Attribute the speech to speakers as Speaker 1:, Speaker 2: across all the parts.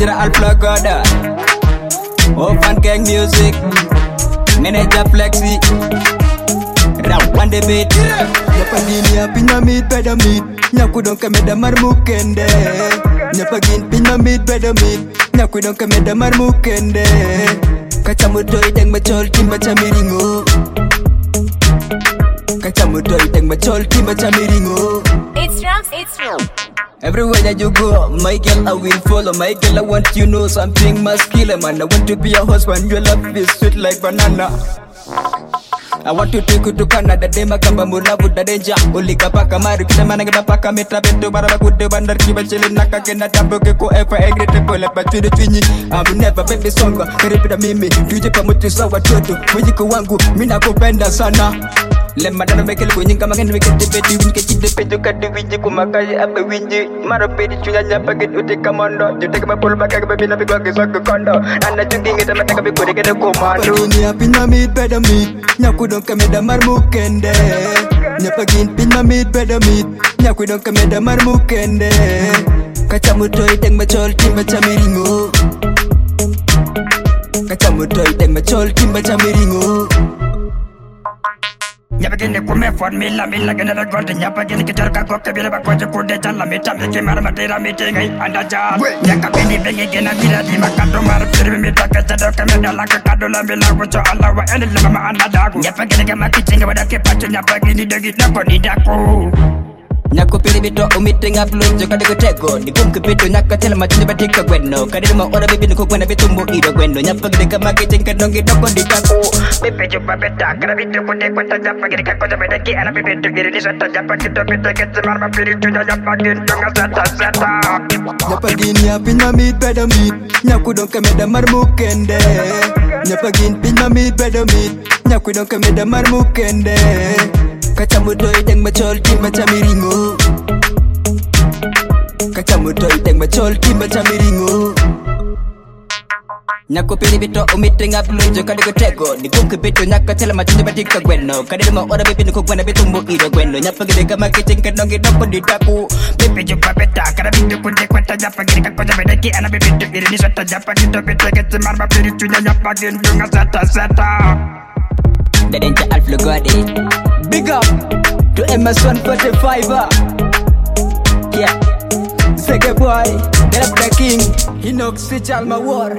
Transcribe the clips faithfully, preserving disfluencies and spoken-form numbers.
Speaker 1: Jira Alpha Goda Orphan Gang Music Manager Flexi Rap one the beat
Speaker 2: Nyapagini ya pinya meet better meet Nyakudon kameda marmukende Nyapagin pinya meet better meet Nyakudon kameda marmukende Kachamutoi deng machol timba chamiringo Kachamutoi deng machol timba chamiringo.
Speaker 3: It's Rams, it's Rams.
Speaker 1: Everywhere that you go, my girl, I will follow. My girl, I want you know something must kill a man. I want to be your husband, your love is sweet like banana. I want to take you to Canada, dema kamba mulavu da danger. Ulika paka mari kita mana kita paka meta beto baraba kude bandar kiba chile naka kena tambo ke ko ever angry te pole pa tude twinyi. I will never baby songa, karibida mimi, tuje pamoja sawa toto. Mwijiko wangu, mina kupenda sana. Lemma dana mekel ko nyinga magen wekete beti win ke chide peto kaddu winji ko makay abbe winji maro pedi chunya nyapa get uti kamando jute ka pol baka ka bina bi ko ke sok kondo anna jungi ngeta mata ka bi ko de ke komando
Speaker 2: Nyapagini ya pinya meet better meet Nyakudon kameda marmukende Nyapagin pinya meet better meet Nyakudon kameda marmukende Kachamutoi deng machol timba chamiringo Kachamutoi deng machol timba chamiringo.
Speaker 4: Nyapagini kume fon mila mila gana da gorda Nyapagini kitar ka koke bila bakoje kude jala mita miki mara matira miti ngai anda jal Nyakapini bengi gena mira di makado mara piri mita kata doka meda laka kado la bila wacho ala wa ene lama ma anda dagu Nyapagini kama kichinga wadake pacho Nyapagini dogi dako ni daku
Speaker 1: Nyako pili bito umite nga blunjo kade ko tego Ni kumke bito nyaka tela machine batika gweno Kade ma ora bibi niko kwena bito mbo iro gweno Nyapagini kama kichinga dongi doko di daku
Speaker 4: Bibi juba beta kara bito kunde kwenta Nyapagini kako za medaki ana bibi tugiri ni sata Nyapagini to bita kete marma piri tuja Nyapagini tunga sata sata
Speaker 2: Nyapagini ya pinya meet better meet Nyakudon kameda marmukende Nyapagin pinya meet better meet Nyakudon kameda marmukende Kachamutoi deng machol timba chamiringo Kachamutoi deng machol timba chamiringo.
Speaker 1: Nyako pili bito umite nga blunjo kade ko tego Ni kumke bito nyaka tela machine batika gweno Kade ma ora bibi niko kwena bito mbo iro gweno Nyapagini kama kichinga dongi doko di daku
Speaker 4: Bibi juba beta kara bito kunde kwenta Nyapagini kako za medaki ana bibi tugiri ni sata Nyapagini to bita kete marma piri tuja Nyapagini tunga sata sata
Speaker 1: The danger Alpha Goda. Big up to M S one forty-five. Yeah, Sege boy, that's the king. He knocks switch all my war.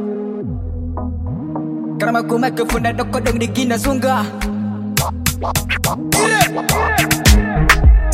Speaker 1: Karama kumake funda doko dong di gina sunga.